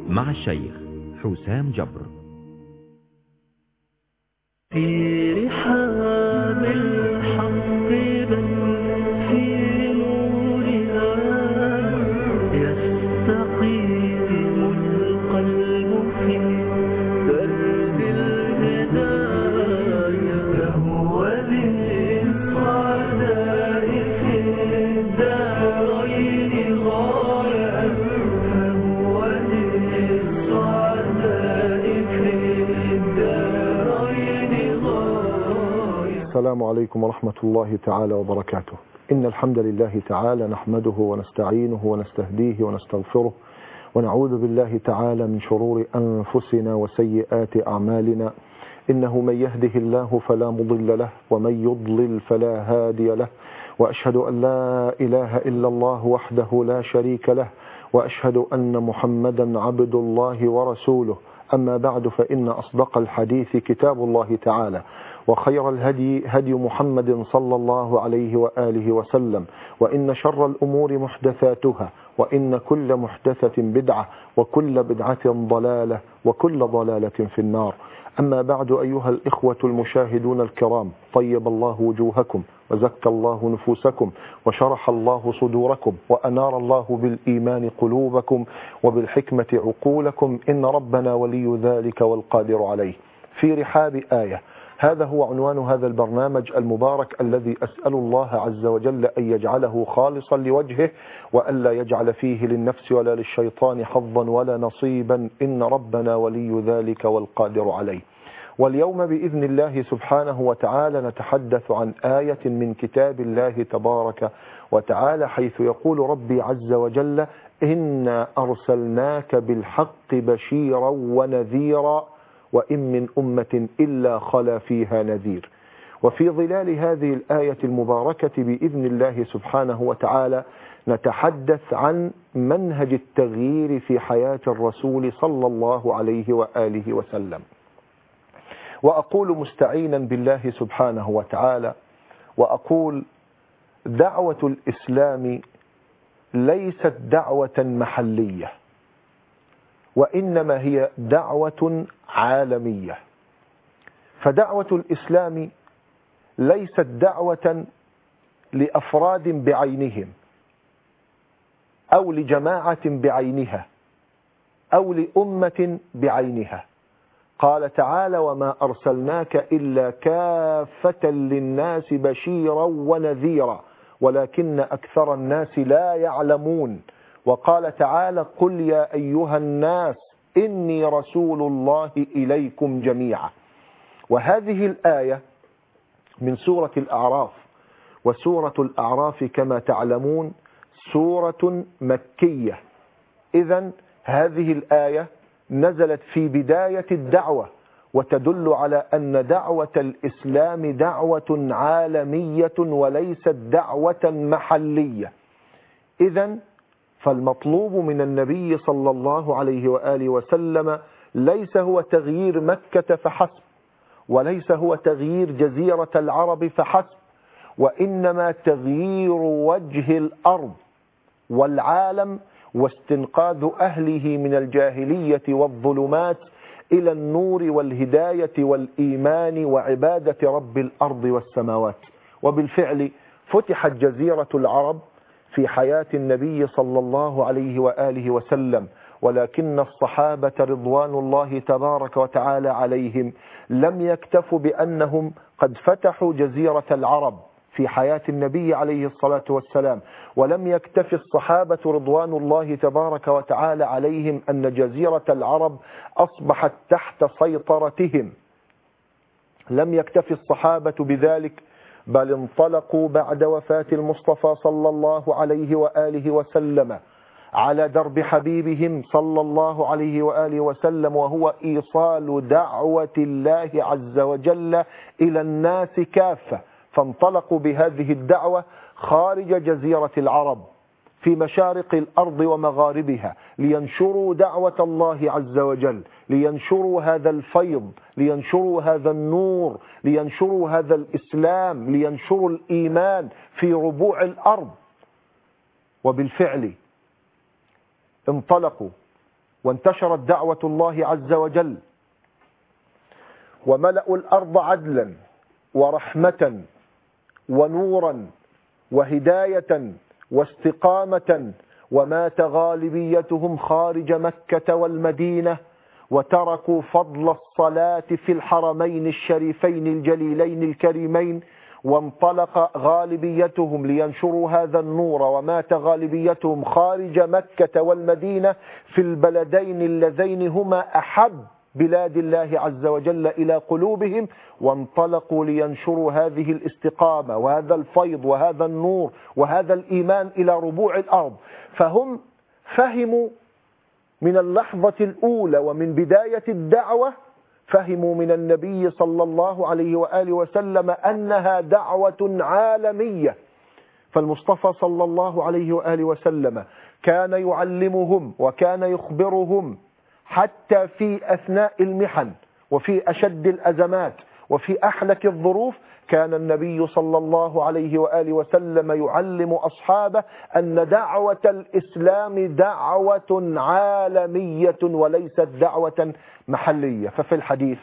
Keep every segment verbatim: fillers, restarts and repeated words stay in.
مع الشيخ حسام جبر. في رحاب الحق بل في نورها يستقيم القلب في درب الهدايا فهو للصعداء في الدارين غاية فهو للصعداء في الدارين غاية. السلام عليكم ورحمة الله تعالى وبركاته. إن الحمد لله تعالى نحمده ونستعينه ونستهديه ونستغفره ونعوذ بالله تعالى من شرور أنفسنا وسيئات أعمالنا. إنه من يهده الله فلا مضل له ومن يضلل فلا هادي له، وأشهد أن لا إله إلا الله وحده لا شريك له، وأشهد أن محمدا عبد الله ورسوله. أما بعد، فإن أصدق الحديث كتاب الله تعالى، وخير الهدي هدي محمد صلى الله عليه وآله وسلم، وإن شر الأمور محدثاتها، وإن كل محدثة بدعة، وكل بدعة ضلالة، وكل ضلالة في النار. أما بعد، أيها الإخوة المشاهدون الكرام، طيب الله وجوهكم وزكى الله نفوسكم وشرح الله صدوركم وأنار الله بالإيمان قلوبكم وبالحكمة عقولكم، إن ربنا ولي ذلك والقادر عليه. في رحاب آية، هذا هو عنوان هذا البرنامج المبارك الذي أسأل الله عز وجل أن يجعله خالصا لوجهه، وألا يجعل فيه للنفس ولا للشيطان حظا ولا نصيبا، إن ربنا ولي ذلك والقادر عليه. واليوم بإذن الله سبحانه وتعالى نتحدث عن آية من كتاب الله تبارك وتعالى، حيث يقول ربي عز وجل: إنا أرسلناك بالحق بشيرا ونذيرا وإن من أمة إلا خلا فيها نذير. وفي ظلال هذه الآية المباركة بإذن الله سبحانه وتعالى نتحدث عن منهج التغيير في حياة الرسول صلى الله عليه وآله وسلم. وأقول مستعينا بالله سبحانه وتعالى، وأقول: دعوة الإسلام ليست دعوة محلية، وإنما هي دعوة عالمية. فدعوة الإسلام ليست دعوة لأفراد بعينهم، أو لجماعة بعينها، أو لأمة بعينها. قال تعالى: وما أرسلناك إلا كافة للناس بشيرا ونذيرا ولكن أكثر الناس لا يعلمون. وقال تعالى: قل يا أيها الناس إني رسول الله إليكم جميعا. وهذه الآية من سورة الأعراف، وسورة الأعراف كما تعلمون سورة مكية. إذن هذه الآية نزلت في بداية الدعوة، وتدل على أن دعوة الإسلام دعوة عالمية وليست دعوة محلية. إذن فالمطلوب من النبي صلى الله عليه وآله وسلم ليس هو تغيير مكة فحسب، وليس هو تغيير جزيرة العرب فحسب، وإنما تغيير وجه الأرض والعالم، واستنقاذ أهله من الجاهلية والظلمات إلى النور والهداية والإيمان وعبادة رب الأرض والسماوات. وبالفعل فتحت جزيرة العرب في حياة النبي صلى الله عليه وآله وسلم، ولكن الصحابة رضوان الله تبارك وتعالى عليهم لم يكتفوا بأنهم قد فتحوا جزيرة العرب في حياة النبي عليه الصلاة والسلام، ولم يكتفي الصحابة رضوان الله تبارك وتعالى عليهم أن جزيرة العرب أصبحت تحت سيطرتهم. لم يكتفي الصحابة بذلك، بل انطلقوا بعد وفاة المصطفى صلى الله عليه وآله وسلم على درب حبيبهم صلى الله عليه وآله وسلم، وهو إيصال دعوة الله عز وجل إلى الناس كافة. فانطلقوا بهذه الدعوة خارج جزيرة العرب في مشارق الأرض ومغاربها، لينشروا دعوة الله عز وجل، لينشروا هذا الفيض، لينشروا هذا النور، لينشروا هذا الإسلام، لينشروا الإيمان في ربوع الأرض. وبالفعل انطلقوا وانتشرت دعوة الله عز وجل، وملأوا الأرض عدلا ورحمة ونورا وهداية واستقامة، ومات غالبيتهم خارج مكة والمدينة، وتركوا فضل الصلاة في الحرمين الشريفين الجليلين الكريمين، وانطلق غالبيتهم لينشروا هذا النور، ومات غالبيتهم خارج مكة والمدينة في البلدين اللذين هما أحب بلاد الله عز وجل إلى قلوبهم، وانطلقوا لينشروا هذه الاستقامة وهذا الفيض وهذا النور وهذا الإيمان إلى ربوع الأرض. فهم فهموا من اللحظة الأولى ومن بداية الدعوة، فهموا من النبي صلى الله عليه وآله وسلم أنها دعوة عالمية. فالمصطفى صلى الله عليه وآله وسلم كان يعلمهم وكان يخبرهم حتى في أثناء المحن وفي أشد الأزمات وفي أحلك الظروف. كان النبي صلى الله عليه وآله وسلم يعلم أصحابه أن دعوة الإسلام دعوة عالمية وليست دعوة محلية. ففي الحديث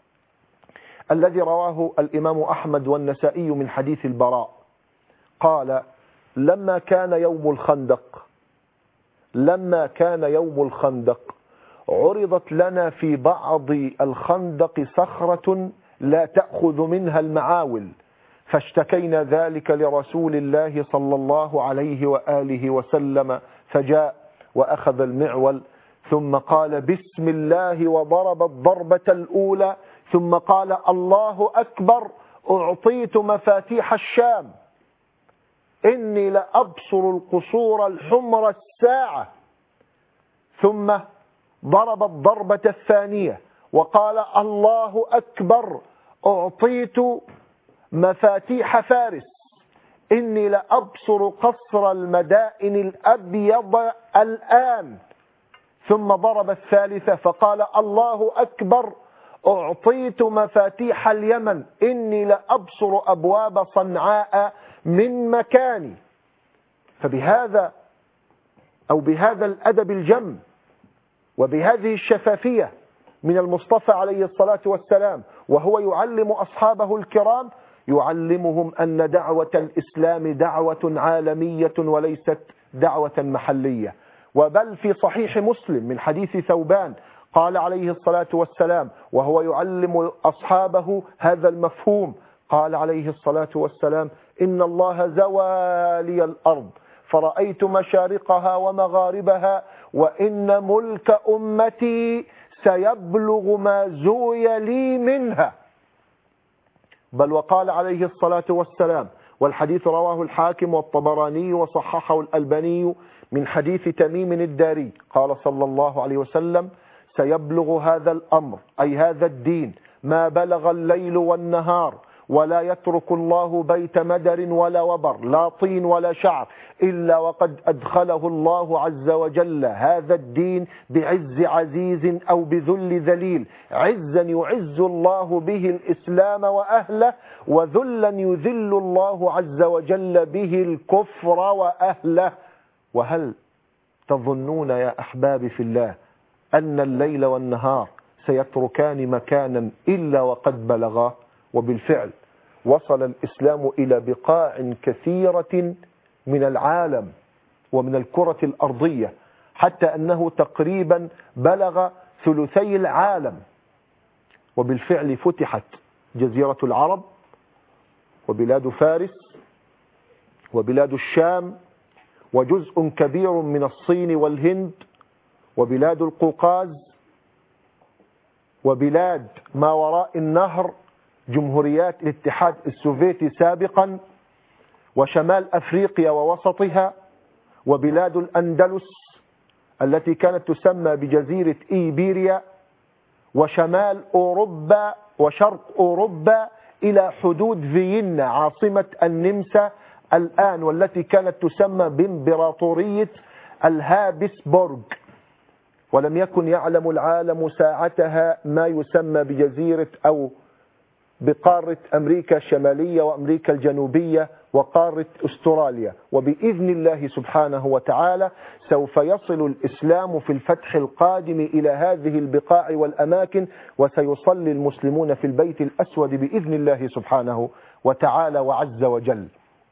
الذي رواه الإمام أحمد والنسائي من حديث البراء قال: لما كان يوم الخندق لما كان يوم الخندق عرضت لنا في بعض الخندق صخرة لا تأخذ منها المعاول، فاشتكينا ذلك لرسول الله صلى الله عليه وآله وسلم، فجاء وأخذ المعول ثم قال بسم الله وضرب الضربة الأولى، ثم قال الله أكبر أعطيت مفاتيح الشام، إني لأبصر القصور الحمر الساعة. ثم ضرب الضربة الثانية وقال الله أكبر أعطيت مفاتيح فارس، إني لأبصر قصر المدائن الأبيض الآن. ثم ضرب الثالثة فقال الله أكبر أعطيت مفاتيح اليمن، إني لأبصر أبواب صنعاء من مكاني. فبهذا أو بهذا الأدب الجم وبهذه الشفافية من المصطفى عليه الصلاة والسلام وهو يعلم أصحابه الكرام، يعلمهم أن دعوة الإسلام دعوة عالمية وليست دعوة محلية. وبل في صحيح مسلم من حديث ثوبان قال عليه الصلاة والسلام وهو يعلم أصحابه هذا المفهوم، قال عليه الصلاة والسلام: إن الله زوى لي الأرض فرأيت مشارقها ومغاربها، وإن ملك أمتي سيبلغ ما زوي لي منها. بل وقال عليه الصلاة والسلام، والحديث رواه الحاكم والطبراني وصححه الألباني من حديث تميم الداري، قال صلى الله عليه وسلم: سيبلغ هذا الأمر أي هذا الدين ما بلغ الليل والنهار، ولا يترك الله بيت مدر ولا وبر، لا طين ولا شعر، إلا وقد أدخله الله عز وجل هذا الدين بعز عزيز أو بذل ذليل، عزا يعز الله به الإسلام وأهله، وذلا يذل الله عز وجل به الكفر وأهله. وهل تظنون يا أحبابي في الله أن الليل والنهار سيتركان مكانا إلا وقد بلغا؟ وبالفعل وصل الإسلام إلى بقاع كثيرة من العالم ومن الكرة الأرضية، حتى أنه تقريبا بلغ ثلثي العالم. وبالفعل فتحت جزيرة العرب وبلاد فارس وبلاد الشام وجزء كبير من الصين والهند وبلاد القوقاز وبلاد ما وراء النهر، جمهوريات الاتحاد السوفيتي سابقا، وشمال أفريقيا ووسطها، وبلاد الأندلس التي كانت تسمى بجزيرة إيبيريا، وشمال أوروبا وشرق أوروبا إلى حدود فيينا عاصمة النمسا الآن، والتي كانت تسمى بإمبراطورية الهابسبورغ. ولم يكن يعلم العالم ساعتها ما يسمى بجزيرة أو بقارة أمريكا الشمالية وأمريكا الجنوبية وقارة أستراليا، وبإذن الله سبحانه وتعالى سوف يصل الإسلام في الفتح القادم إلى هذه البقاع والأماكن، وسيصلي المسلمون في البيت الأسود بإذن الله سبحانه وتعالى وعز وجل.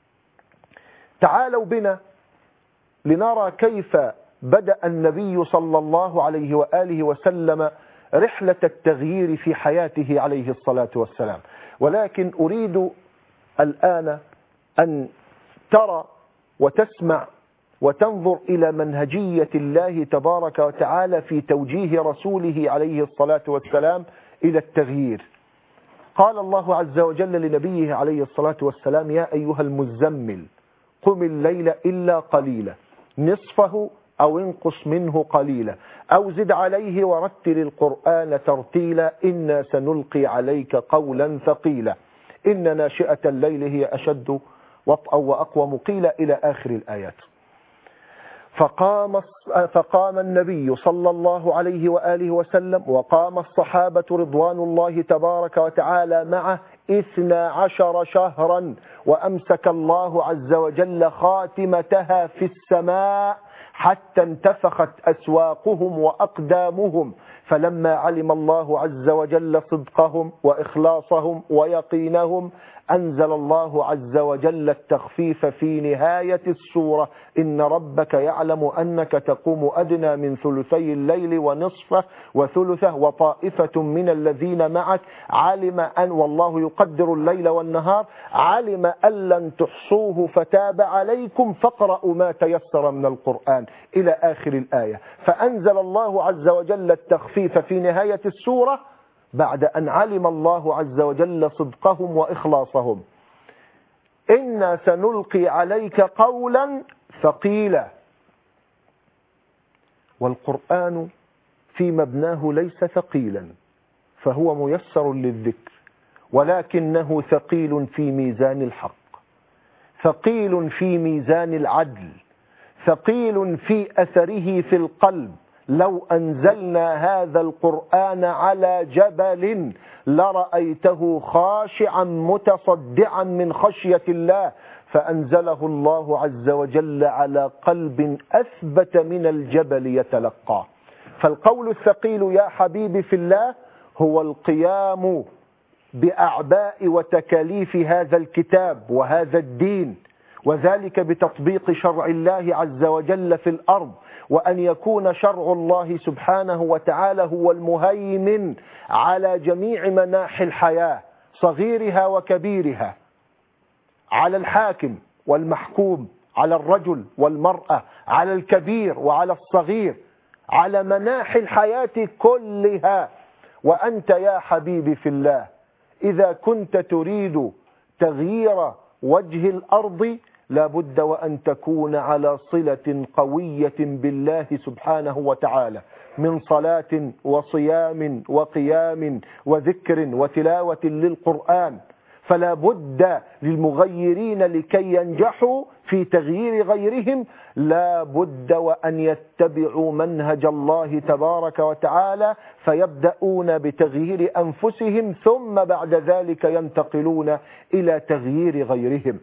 تعالوا بنا لنرى كيف بدأ النبي صلى الله عليه وآله وسلم رحلة التغيير في حياته عليه الصلاة والسلام. ولكن أريد الآن أن ترى وتسمع وتنظر إلى منهجية الله تبارك وتعالى في توجيه رسوله عليه الصلاة والسلام إلى التغيير. قال الله عز وجل لنبيه عليه الصلاة والسلام: يا أيها المزمل قم الليل إلا قليلا نصفه أو انقص منه قليلا أو زد عليه ورتل القرآن ترتيلا إنا سنلقي عليك قولا ثقيلا إن ناشئة الليل هي أشد وطئا وأقوم قيلا إلى آخر الآيات. فقام فقام النبي صلى الله عليه وآله وسلم وقام الصحابة رضوان الله تبارك وتعالى معه اثنا عشر شهرا، وأمسك الله عز وجل خاتمتها في السماء حتى انتفخت أسواقهم وأقدامهم، فلما علم الله عز وجل صدقهم وإخلاصهم ويقينهم أنزل الله عز وجل التخفيف في نهاية السورة: إن ربك يعلم أنك تقوم أدنى من ثلثي الليل ونصفه وثلثه وطائفة من الذين معك علم أن والله يقدر الليل والنهار علم أن لن تحصوه فتاب عليكم فاقرأوا ما تيسر من القرآن إلى آخر الآية. فأنزل الله عز وجل التخفيف في نهاية السورة بعد أن علم الله عز وجل صدقهم وإخلاصهم. إنا سنلقي عليك قولا ثقيلا. والقرآن في مبناه ليس ثقيلا، فهو ميسر للذكر، ولكنه ثقيل في ميزان الحق، ثقيل في ميزان العدل، ثقيل في أثره في القلب. لو أنزلنا هذا القرآن على جبل لرأيته خاشعا متصدعا من خشية الله، فأنزله الله عز وجل على قلب أثبت من الجبل يتلقاه. فالقول الثقيل يا حبيبي في الله هو القيام بأعباء وتكاليف هذا الكتاب وهذا الدين، وذلك بتطبيق شرع الله عز وجل في الأرض، وأن يكون شرع الله سبحانه وتعالى هو المهيمن على جميع مناحي الحياة صغيرها وكبيرها، على الحاكم والمحكوم، على الرجل والمرأة، على الكبير وعلى الصغير، على مناحي الحياة كلها. وأنت يا حبيبي في الله إذا كنت تريد تغيير وجه الأرض لابد وأن تكون على صلة قوية بالله سبحانه وتعالى، من صلاة وصيام وقيام وذكر وتلاوة للقرآن. فلا بد للمغيرين لكي ينجحوا في تغيير غيرهم لا بد وأن يتبعوا منهج الله تبارك وتعالى، فيبدأون بتغيير أنفسهم ثم بعد ذلك ينتقلون إلى تغيير غيرهم.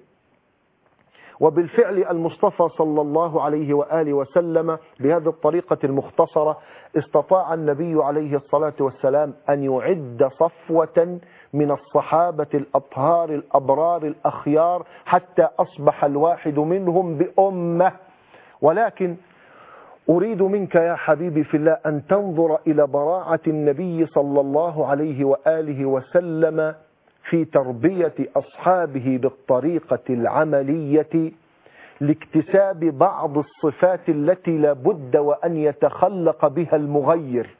وبالفعل المصطفى صلى الله عليه وآله وسلم بهذه الطريقة المختصرة استطاع النبي عليه الصلاة والسلام أن يعد صفوة من الصحابة الأطهار الأبرار الأخيار حتى أصبح الواحد منهم بأمة. ولكن أريد منك يا حبيبي في الله أن تنظر إلى براعة النبي صلى الله عليه وآله وسلم في تربية أصحابه بالطريقة العملية لاكتساب بعض الصفات التي لا بد وأن يتخلق بها المغير.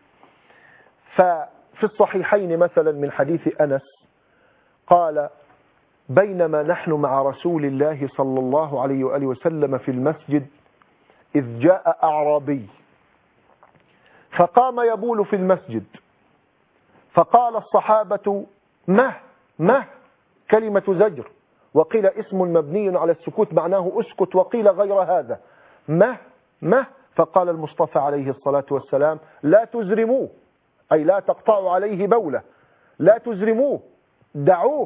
ففي الصحيحين مثلا من حديث أنس قال: بينما نحن مع رسول الله صلى الله عليه وآله وسلم في المسجد إذ جاء أعرابي فقام يبول في المسجد، فقال الصحابة: مه مه، كلمة زجر، وقيل اسم مبني على السكوت معناه اسكت، وقيل غير هذا، مه مه. فقال المصطفى عليه الصلاة والسلام: لا تزرموه، أي لا تقطعوا عليه بولة، لا تزرموه، دعوه.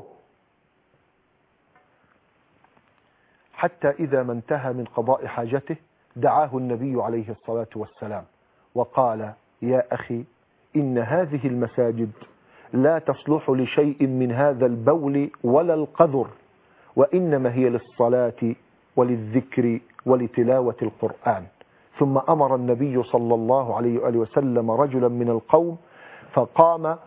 حتى إذا ما انتهى من قضاء حاجته دعاه النبي عليه الصلاة والسلام وقال: يا أخي، إن هذه المساجد لا تصلح لشيء من هذا البول ولا القذر، وإنما هي للصلاة وللذكر ولتلاوة القرآن. ثم أمر النبي صلى الله عليه وآله وسلم رجلا من القوم فقام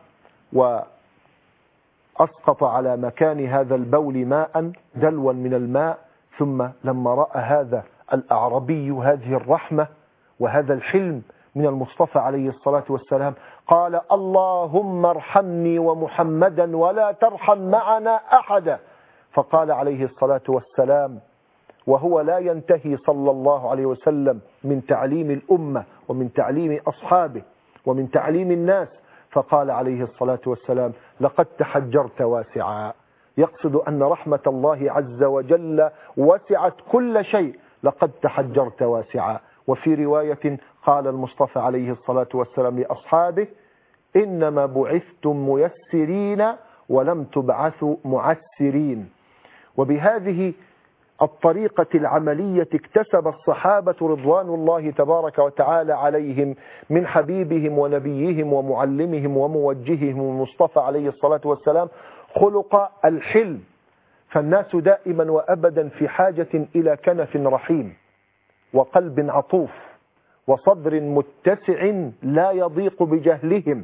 وأسقط على مكان هذا البول ماء دلوا من الماء. ثم لما رأى هذا الأعربي هذه الرحمة وهذا الحلم من المصطفى عليه الصلاة والسلام قال: اللهم ارحمني ومحمدا ولا ترحم معنا أحدا. فقال عليه الصلاة والسلام وهو لا ينتهي صلى الله عليه وسلم من تعليم الأمة ومن تعليم أصحابه ومن تعليم الناس، فقال عليه الصلاة والسلام: لقد تحجرت واسعا، يقصد أن رحمة الله عز وجل وسعت كل شيء. لقد تحجرت واسعا. وفي رواية قال المصطفى عليه الصلاة والسلام لأصحابه: إنما بعثتم ميسرين ولم تبعثوا معسرين. وبهذه الطريقة العملية اكتسب الصحابة رضوان الله تبارك وتعالى عليهم من حبيبهم ونبيهم ومعلمهم وموجههم المصطفى عليه الصلاة والسلام خلق الحلم. فالناس دائما وأبدا في حاجة إلى كنف رحيم وقلب عطوف وصدر متسع لا يضيق بجهلهم.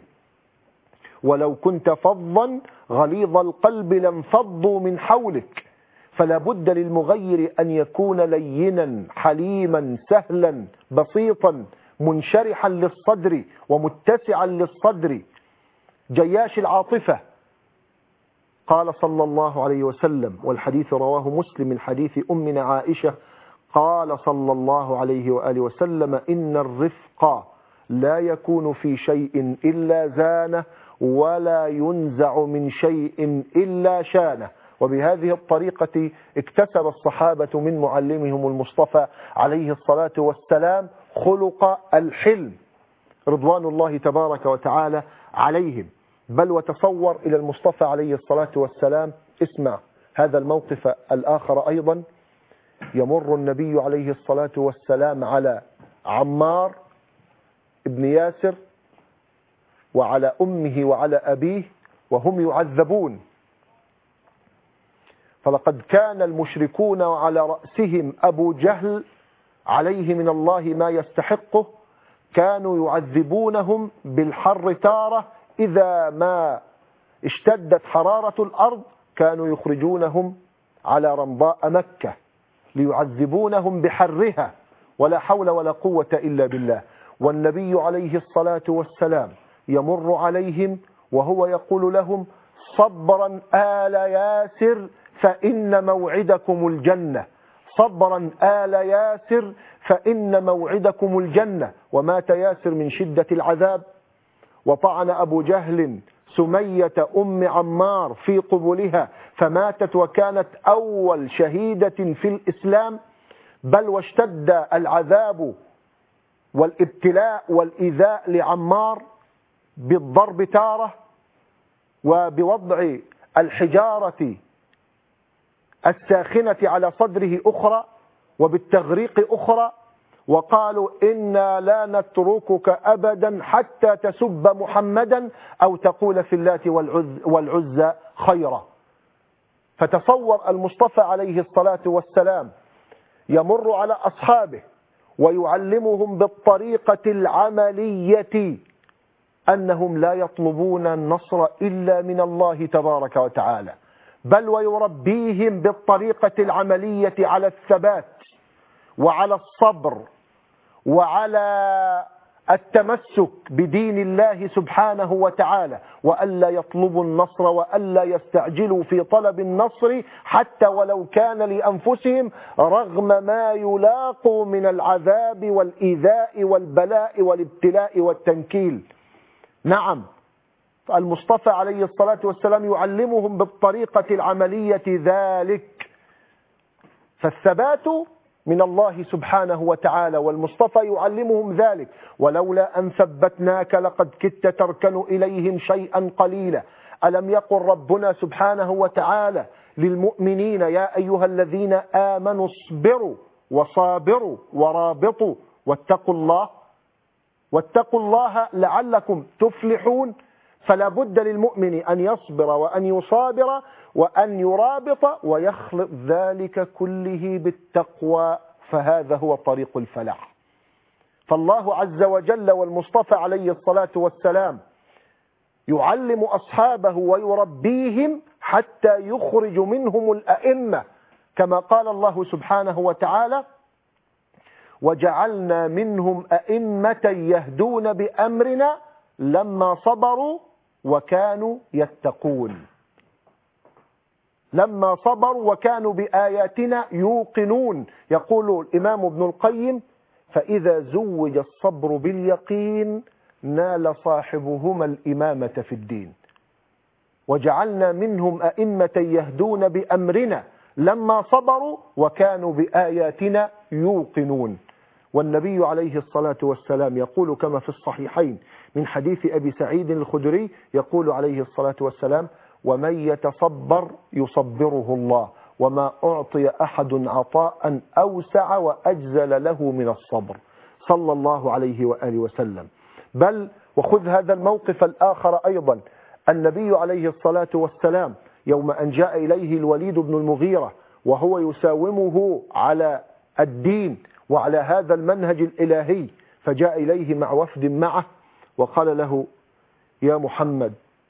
ولو كنت فظا غليظ القلب لانفضوا من حولك. فلا بد للمغير أن يكون لينا حليما سهلا بسيطا منشرحا للصدر ومتسعا للصدر جياش العاطفة. قال صلى الله عليه وسلم، والحديث رواه مسلم من حديث أمنا عائشة، قال صلى الله عليه وآله وسلم: إن الرفق لا يكون في شيء إلا زانه ولا ينزع من شيء إلا شانه. وبهذه الطريقة اكتسب الصحابة من معلمهم المصطفى عليه الصلاة والسلام خلق الحلم رضوان الله تبارك وتعالى عليهم. بل وتصور إلى المصطفى عليه الصلاة والسلام، اسمع هذا الموقف الآخر أيضا. يمر النبي عليه الصلاة والسلام على عمار ابن ياسر وعلى أمه وعلى أبيه وهم يعذبون. فلقد كان المشركون وعلى رأسهم أبو جهل عليه من الله ما يستحقه، كانوا يعذبونهم بالحر تارة، إذا ما اشتدت حرارة الأرض كانوا يخرجونهم على رمضاء مكة ليعذبونهم بحرها، ولا حول ولا قوة إلا بالله. والنبي عليه الصلاة والسلام يمر عليهم وهو يقول لهم: صبرا آل ياسر فإن موعدكم الجنة، صبرا آل ياسر فإن موعدكم الجنة. ومات ياسر من شدة العذاب، وطعن أبو جهل سمية أم عمار في قبلها فماتت، وكانت أول شهيدة في الإسلام. بل واشتد العذاب والابتلاء والإيذاء لعمار بالضرب تارة، وبوضع الحجارة الساخنة على صدره أخرى، وبالتغريق أخرى. وقالوا: إنا لا نتركك أبدا حتى تسب محمدا أو تقول في اللات والعزى خيرا. فتصور المصطفى عليه الصلاة والسلام يمر على أصحابه ويعلمهم بالطريقة العملية أنهم لا يطلبون النصر إلا من الله تبارك وتعالى، بل ويربيهم بالطريقة العملية على الثبات وعلى الصبر وعلى التمسك بدين الله سبحانه وتعالى، وألا يطلبوا النصر وألا يستعجلوا في طلب النصر حتى ولو كان لأنفسهم، رغم ما يلاقوا من العذاب والإيذاء والبلاء والابتلاء والتنكيل. نعم، المصطفى عليه الصلاة والسلام يعلمهم بالطريقة العملية ذلك. فالثبات من الله سبحانه وتعالى، والمصطفى يعلمهم ذلك. ولولا أن ثبتناك لقد كدت تركن إليهم شيئا قليلا. ألم يقل ربنا سبحانه وتعالى للمؤمنين يا أيها الذين آمنوا اصبروا وصابروا ورابطوا واتقوا الله واتقوا الله لعلكم تفلحون؟ فلا بد للمؤمن أن يصبر وأن يصابر وأن يرابط ويخلط ذلك كله بالتقوى، فهذا هو طريق الفلاح. فالله عز وجل والمصطفى عليه الصلاة والسلام يعلم أصحابه ويربيهم حتى يخرج منهم الأئمة، كما قال الله سبحانه وتعالى وجعلنا منهم أئمة يهدون بأمرنا لما صبروا وكانوا يتقون. لما صبروا وكانوا بآياتنا يوقنون. يقول الإمام ابن القيم فإذا زوج الصبر باليقين نال صاحبهما الإمامة في الدين. وجعلنا منهم أئمة يهدون بأمرنا لما صبروا وكانوا بآياتنا يوقنون. والنبي عليه الصلاة والسلام يقول كما في الصحيحين من حديث أبي سعيد الخدري، يقول عليه الصلاة والسلام ومن يتصبر يصبره الله وما أعطي أحد عطاء أوسع وأجزل له من الصبر، صلى الله عليه وآله وسلم. بل وخذ هذا الموقف الآخر أيضا، النبي عليه الصلاة والسلام يوم أن جاء إليه الوليد بن المغيرة وهو يساومه على الدين وعلى هذا المنهج الإلهي، فجاء إليه مع وفد معه وقال له يا محمد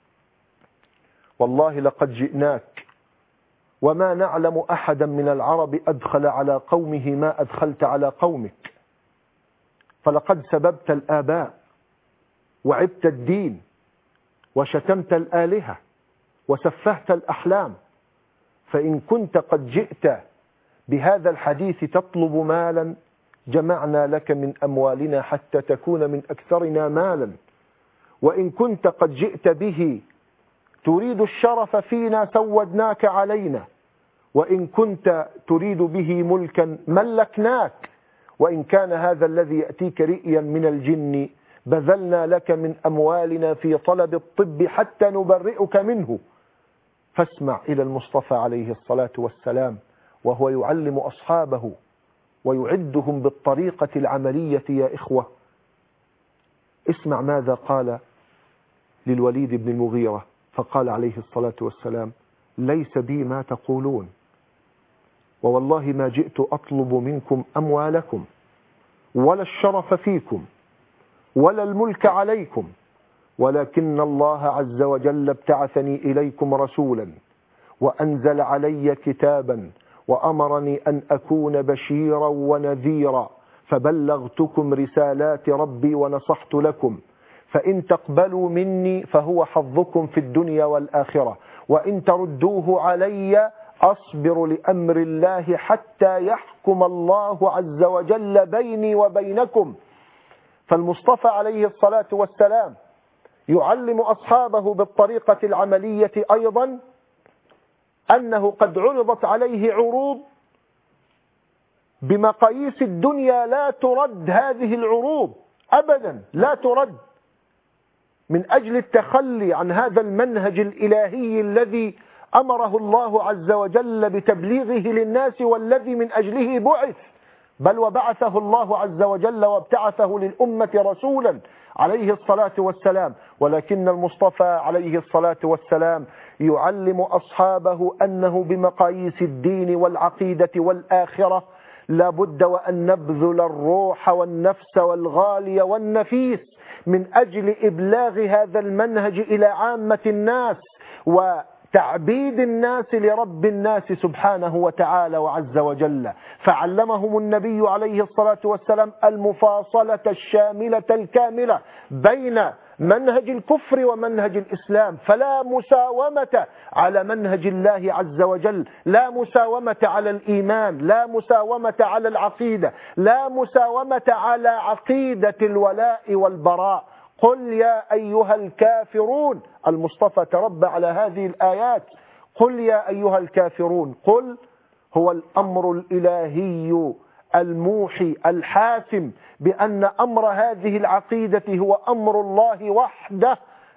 والله لقد جئناك وما نعلم أحدا من العرب أدخل على قومه ما أدخلت على قومك، فلقد سببت الآباء وعبت الدين وشتمت الآلهة وسفهت الأحلام، فإن كنت قد جئت بهذا الحديث تطلب مالا جمعنا لك من أموالنا حتى تكون من أكثرنا مالا، وإن كنت قد جئت به تريد الشرف فينا سودناك علينا، وإن كنت تريد به ملكا ملكناك، وإن كان هذا الذي يأتيك رئيا من الجن بذلنا لك من أموالنا في طلب الطب حتى نبرئك منه. فاسمع إلى المصطفى عليه الصلاة والسلام وهو يعلم أصحابه ويعدهم بالطريقة العملية يا إخوة. اسمع ماذا قال للوليد بن المغيرة، فقال عليه الصلاة والسلام ليس بي ما تقولون، ووالله ما جئت أطلب منكم أموالكم ولا الشرف فيكم ولا الملك عليكم، ولكن الله عز وجل ابتعثني إليكم رسولا وأنزل علي كتابا وأمرني أن أكون بشيرا ونذيرا، فبلغتكم رسالات ربي ونصحت لكم، فإن تقبلوا مني فهو حظكم في الدنيا والآخرة، وإن تردوه علي أصبر لأمر الله حتى يحكم الله عز وجل بيني وبينكم. فالمصطفى عليه الصلاة والسلام يعلم أصحابه بالطريقة العملية أيضا أنه قد عرضت عليه عروض بمقاييس الدنيا لا ترد، هذه العروض أبدا لا ترد، من أجل التخلي عن هذا المنهج الإلهي الذي أمره الله عز وجل بتبليغه للناس والذي من أجله بعث، بل وبعثه الله عز وجل وابتعثه للأمة رسولا عليه الصلاة والسلام. ولكن المصطفى عليه الصلاة والسلام يعلم أصحابه أنه بمقاييس الدين والعقيدة والآخرة لا بد وأن نبذل الروح والنفس والغالي والنفيس من أجل إبلاغ هذا المنهج إلى عامة الناس وتعبيد الناس لرب الناس سبحانه وتعالى وعز وجل. فعلمهم النبي عليه الصلاة والسلام المفاصلة الشاملة الكاملة بين منهج الكفر ومنهج الإسلام، فلا مساومة على منهج الله عز وجل، لا مساومة على الإيمان، لا مساومة على العقيدة، لا مساومة على عقيدة الولاء والبراء. قل يا أيها الكافرون، المصطفى تربى على هذه الآيات، قل يا أيها الكافرون، قل هو الأمر الإلهي الموحي الحاسم بأن أمر هذه العقيدة هو أمر الله وحده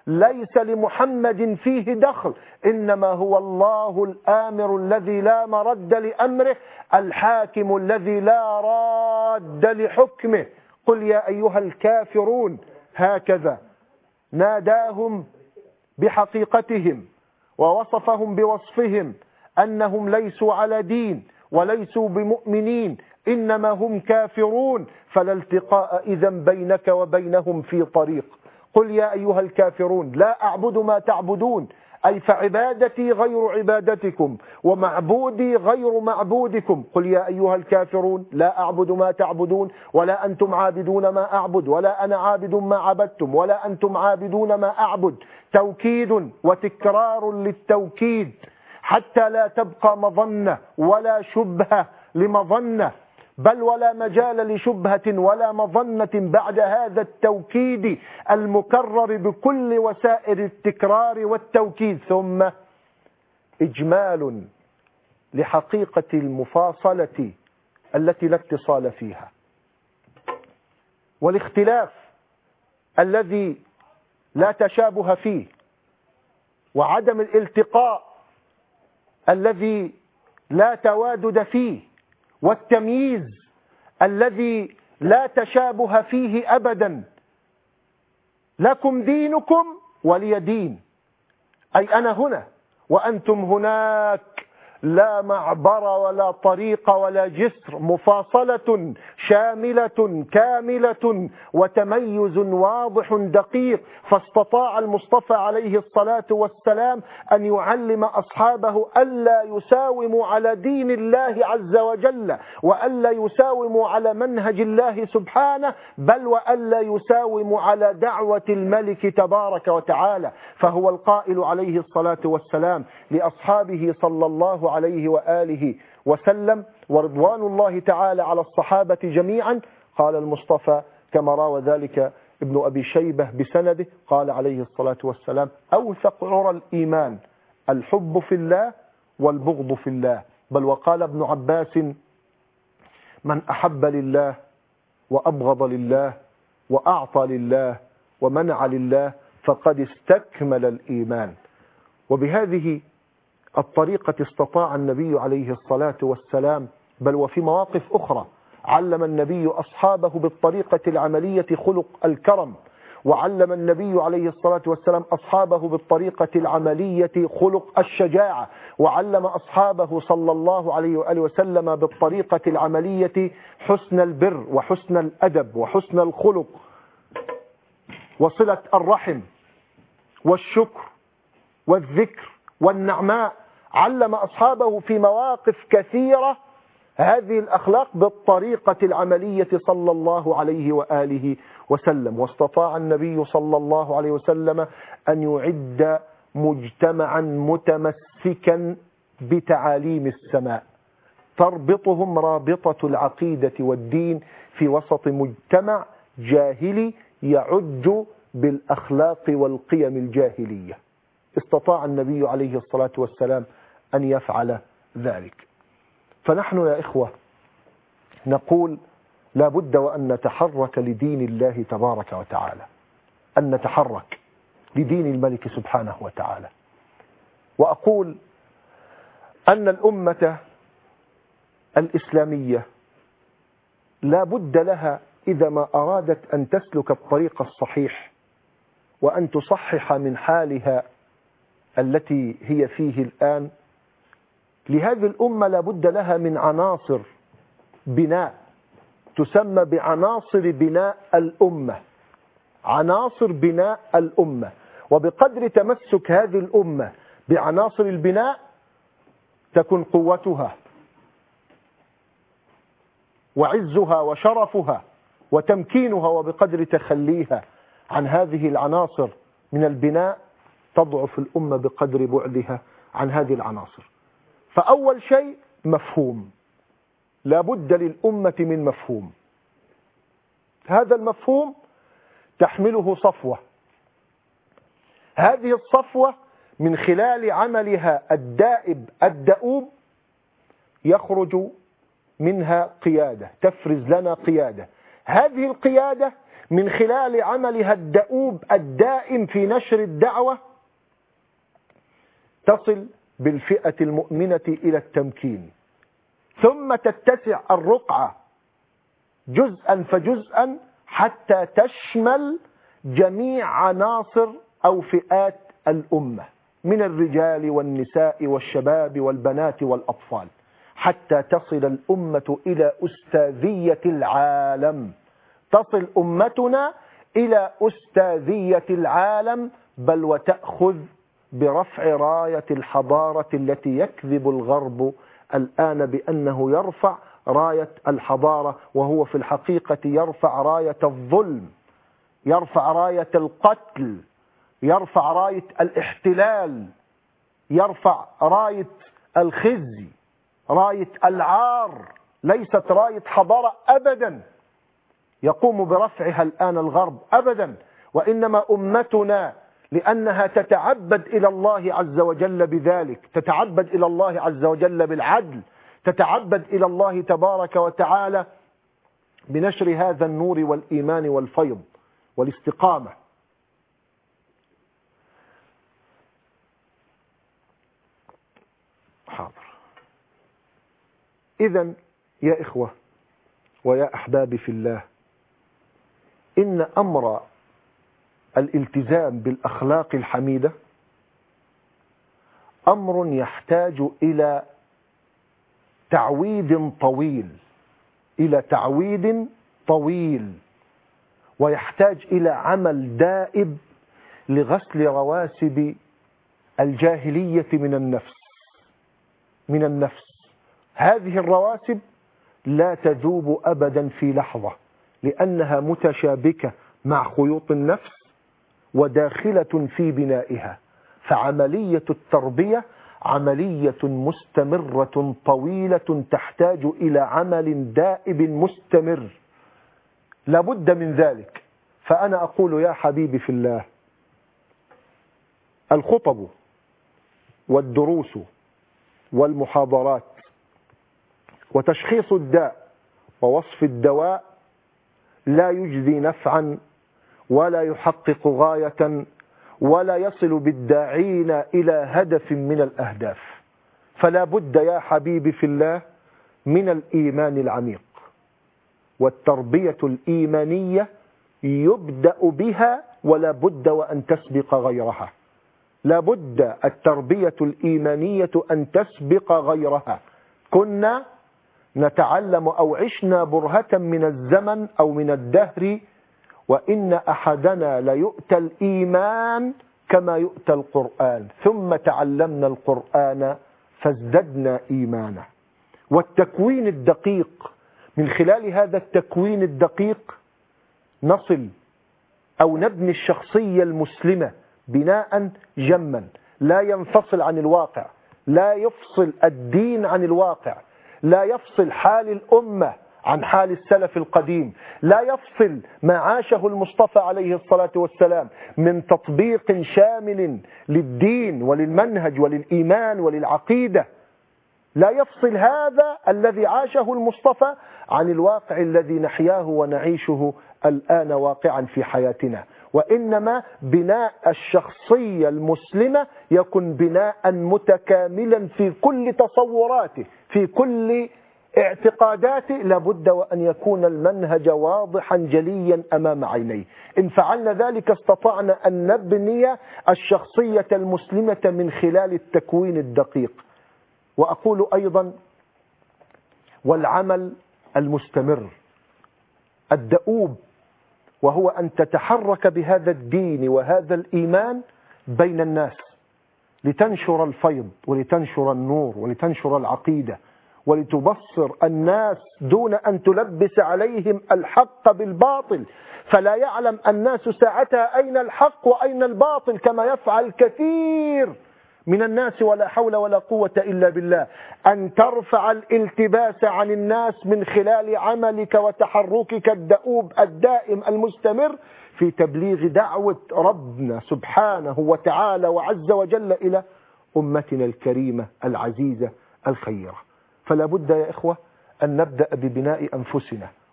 ليس لمحمد فيه دخل، إنما هو الله الآمر الذي لا مرد لأمره، الحاكم الذي لا راد لحكمه. قل يا أيها الكافرون، هكذا ناداهم بحقيقتهم ووصفهم بوصفهم أنهم ليسوا على دين وليسوا بمؤمنين، إنما هم كافرون، فلا التقاء إذن بينك وبينهم في طريق. قل يا أيها الكافرون لا أعبد ما تعبدون، أي فعبادتي غير عبادتكم ومعبودي غير معبودكم. قل يا أيها الكافرون لا أعبد ما تعبدون ولا أنتم عابدون ما أعبد ولا أنا عابد ما عبدتم ولا أنتم عابدون ما أعبد. توكيد وتكرار للتوكيد حتى لا تبقى مظنة ولا شبهة لمظنة، بل ولا مجال لشبهة ولا مظنة بعد هذا التوكيد المكرر بكل وسائل التكرار والتوكيد. ثم إجمال لحقيقة المفاصلة التي لا اتصال فيها، والاختلاف الذي لا تشابه فيه، وعدم الالتقاء الذي لا توادد فيه، والتمييز الذي لا تشابه فيه أبدا. لكم دينكم ولي دين، أي أنا هنا وأنتم هناك، لا معبر ولا طريق ولا جسر، مفاصلة شاملة كاملة وتميز واضح دقيق. فاستطاع المصطفى عليه الصلاة والسلام أن يعلم أصحابه ألا يساوموا على دين الله عز وجل، وألا يساوموا على منهج الله سبحانه، بل وألا يساوموا على دعوة الملك تبارك وتعالى. فهو القائل عليه الصلاة والسلام لأصحابه صلى الله عليه وآله وسلم ورضوان الله تعالى على الصحابة جميعا، قال المصطفى كما روى ذلك ابن أبي شيبة بسنده، قال عليه الصلاة والسلام: أوثق عرى الإيمان الحب في الله والبغض في الله. بل وقال ابن عباس: من أحب لله وأبغض لله وأعطى لله ومنع لله فقد استكمل الإيمان. وبهذه الطريقة استطاع النبي عليه الصلاة والسلام، بل وفي مواقف أخرى علم النبي أصحابه بالطريقة العملية خلق الكرم، وعلم النبي عليه الصلاة والسلام أصحابه بالطريقة العملية خلق الشجاعة، وعلم أصحابه صلى الله عليه وآله وسلم بالطريقة العملية حسن البر وحسن الأدب وحسن الخلق وصلة الرحم والشكر والذكر والنعماء. علم أصحابه في مواقف كثيرة هذه الأخلاق بالطريقة العملية صلى الله عليه وآله وسلم. واستطاع النبي صلى الله عليه وسلم أن يعد مجتمعا متمسكا بتعاليم السماء تربطهم رابطة العقيدة والدين في وسط مجتمع جاهلي يعج بالأخلاق والقيم الجاهلية. استطاع النبي عليه الصلاة والسلام أن يفعل ذلك. فنحن يا إخوة نقول لا بد وأن نتحرك لدين الله تبارك وتعالى، أن نتحرك لدين الملك سبحانه وتعالى. وأقول أن الأمة الإسلامية لا بد لها إذا ما أرادت أن تسلك الطريق الصحيح وأن تصحح من حالها التي هي فيه الآن، لهذه الأمة لا بد لها من عناصر بناء تسمى بعناصر بناء الأمة، عناصر بناء الأمة. وبقدر تمسك هذه الأمة بعناصر البناء تكون قوتها وعزها وشرفها وتمكينها، وبقدر تخليها عن هذه العناصر من البناء تضعف الأمة بقدر بعدها عن هذه العناصر. فأول شيء مفهوم، لا بد للأمة من مفهوم. هذا المفهوم تحمله صفوة، هذه الصفوة من خلال عملها الدائب الدؤوب يخرج منها قيادة، تفرز لنا قيادة. هذه القيادة من خلال عملها الدؤوب الدائم في نشر الدعوة تصل بالفئة المؤمنة إلى التمكين، ثم تتسع الرقعة جزءا فجزءا حتى تشمل جميع عناصر أو فئات الأمة من الرجال والنساء والشباب والبنات والأطفال، حتى تصل الأمة إلى أستاذية العالم. تصل أمتنا إلى أستاذية العالم، بل وتأخذ برفع راية الحضارة التي يكذب الغرب الآن بأنه يرفع راية الحضارة، وهو في الحقيقة يرفع راية الظلم، يرفع راية القتل، يرفع راية الاحتلال، يرفع راية الخزي، راية العار، ليست راية حضارة أبدا يقوم برفعها الآن الغرب أبدا، وإنما أمتنا لأنها تتعبد إلى الله عز وجل بذلك، تتعبد إلى الله عز وجل بالعدل، تتعبد إلى الله تبارك وتعالى بنشر هذا النور والإيمان والفيض والاستقامة. حاضر. إذن يا إخوة ويا أحبابي في الله، إن أمر الالتزام بالأخلاق الحميدة أمر يحتاج إلى تعويد طويل، إلى تعويد طويل، ويحتاج إلى عمل دائب لغسل رواسب الجاهلية من النفس من النفس هذه الرواسب لا تذوب أبدا في لحظة، لأنها متشابكة مع خيوط النفس وداخلة في بنائها. فعملية التربية عملية مستمرة طويلة تحتاج إلى عمل دائب مستمر، لابد من ذلك. فأنا أقول يا حبيبي في الله، الخطب والدروس والمحاضرات وتشخيص الداء ووصف الدواء لا يجزي نفعا ولا يحقق غاية ولا يصل بالداعين إلى هدف من الأهداف. فلا بد يا حبيبي في الله من الإيمان العميق، والتربية الإيمانية يبدأ بها ولا بد وأن تسبق غيرها. لا بد التربية الإيمانية أن تسبق غيرها. كنا نتعلم أو عشنا برهة من الزمن أو من الدهر وإن أحدنا ليؤتى الإيمان كما يؤتى القرآن، ثم تعلمنا القرآن فازددنا إيمانا. والتكوين الدقيق، من خلال هذا التكوين الدقيق نصل أو نبني الشخصية المسلمة بناء جما لا ينفصل عن الواقع، لا يفصل الدين عن الواقع، لا يفصل حال الأمة عن حال السلف القديم، لا يفصل ما عاشه المصطفى عليه الصلاة والسلام من تطبيق شامل للدين وللمنهج وللإيمان وللعقيدة. لا يفصل هذا الذي عاشه المصطفى عن الواقع الذي نحياه ونعيشه الآن واقعا في حياتنا. وإنما بناء الشخصية المسلمة يكون بناء متكاملا في كل تصوراته، في كل اعتقاداته. لابد وأن يكون المنهج واضحا جليا أمام عينيه. إن فعلنا ذلك استطعنا أن نبني الشخصية المسلمة من خلال التكوين الدقيق. وأقول أيضا والعمل المستمر الدؤوب، وهو أن تتحرك بهذا الدين وهذا الإيمان بين الناس لتنشر الفيض ولتنشر النور ولتنشر العقيدة ولتبصر الناس دون أن تلبس عليهم الحق بالباطل، فلا يعلم الناس ساعتها أين الحق وأين الباطل كما يفعل كثير من الناس. ولا حول ولا قوة إلا بالله. أن ترفع الالتباس عن الناس من خلال عملك وتحركك الدؤوب الدائم المستمر في تبليغ دعوة ربنا سبحانه وتعالى وعز وجل إلى أمتنا الكريمة العزيزة الخيرة. فلا بد يا إخوة أن نبدأ ببناء أنفسنا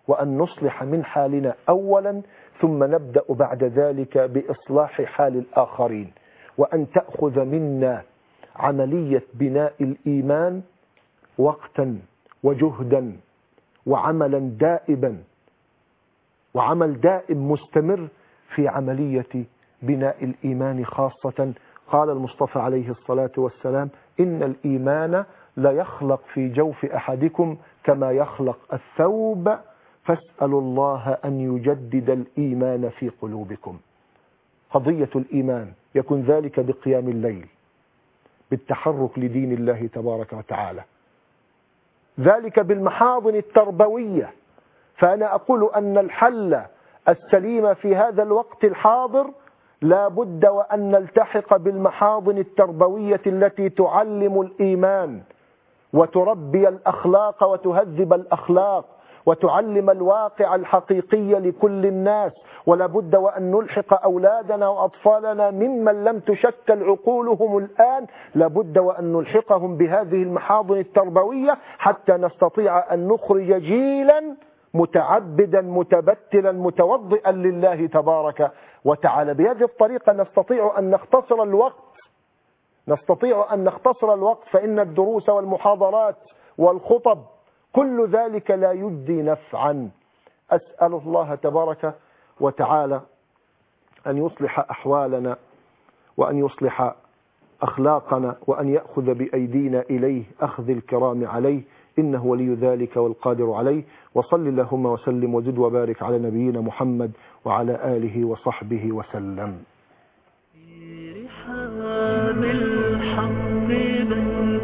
وأن نصلح من حالنا أولا، ثم نبدأ بعد ذلك بإصلاح حال الآخرين، وأن تأخذ منا عملية بناء الإيمان وقتا وجهدا وعملا دائبا وعمل دائم مستمر في عملية بناء الإيمان خاصة. قال المصطفى عليه الصلاة والسلام: إن الإيمان لا يخلق في جوف أحدكم كما يخلق الثوب، فاسألوا الله أن يجدد الإيمان في قلوبكم. قضية الإيمان يكون ذلك بقيام الليل، بالتحرك لدين الله تبارك وتعالى، ذلك بالمحاضن التربوية. فأنا أقول أن الحل السليم في هذا الوقت الحاضر لا بد وأن نلتحق بالمحاضن التربوية التي تعلم الإيمان وتربي الأخلاق وتهذب الأخلاق وتعلم الواقع الحقيقي لكل الناس. ولا بد وأن نلحق أولادنا وأطفالنا ممن لم تشكل عقولهم الآن، لا بد وأن نلحقهم بهذه المحاضن التربوية حتى نستطيع أن نخرج جيلا متعبدا متبتلا متوضئا لله تبارك وتعالى. بهذه الطريقة نستطيع أن نختصر الوقت نستطيع أن نختصر الوقت فإن الدروس والمحاضرات والخطب كل ذلك لا يجدي نفعا. أسأل الله تبارك وتعالى أن يصلح أحوالنا وأن يصلح أخلاقنا وأن يأخذ بأيدينا إليه أخذ الكرام عليه، إنه ولي ذلك والقادر عليه. وصل اللهم وسلم وزد وبارك على نبينا محمد وعلى آله وصحبه وسلم. في رحاب الحق